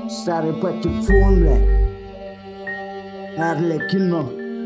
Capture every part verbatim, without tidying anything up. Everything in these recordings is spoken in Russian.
Старый патефон, бля, Арлекино.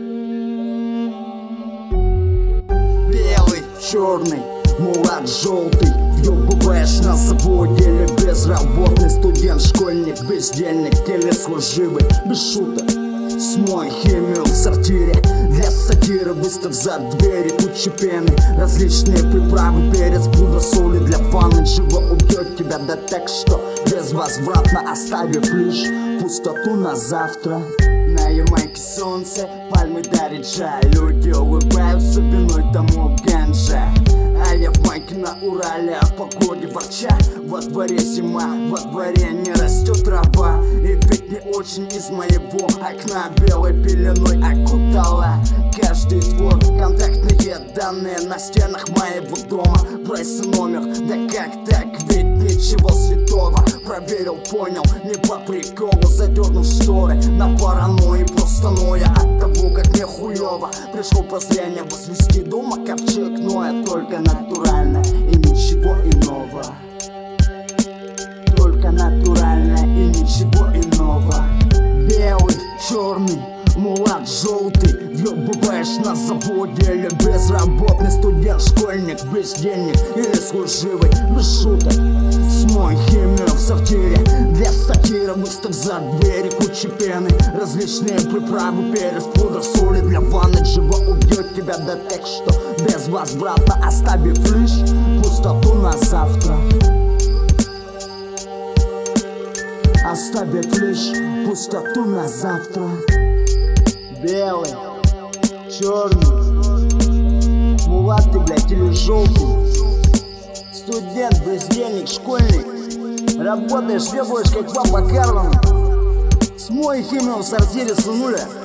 Белый, черный, мулат желтый. Въебываешь на заводе или безработный студент, школьник, бездельник, телеслуживый, без шуток. Смой химию в сортире для сатиры, выставь за двери куча пены, различные приправы, перец, пудра, соли для ванны. Живо убьет тебя, да так что безвозвратно, оставив лишь пустоту на завтра. На Ямайке солнце, пальмы дарит чай, люди улыбаются виной тому ганджа. А я в майке на Урале, о погоде ворча. Во дворе зима, во дворе не растет трава. И ведь не очень из моего окна белой пеленой окутала каждый двор. Контактные данные на стенах моего дома. Прайс и номер, да как так, ведь ничего святого. Проверил, понял, не по приколу, задернув шторы на паранойи, просто ноя от того, как мне хуёво. Пришло прозрение возвести дома ковчег, но я только натурально и ничего иного. Только натурально и ничего иного. Белый, черный, мулат желтый. Въебываешь на заводе или безработный студент, школьник, бездельник или служивый, без шуток. Смой химию в сортире для сатиры, выставь за двери куча пены, различные приправы, перец, пудра, соли для ванны. Живо убьет тебя, да так что безвозвратно, оставив лишь пустоту на завтра. Оставив лишь пустоту на завтра. Белый, черный, мулат ты, блядь, или желтый. Студент, бездельник, школьник. Работаешь, въебываешь, как папа Карлон. Смой химию в сортире, сынуля.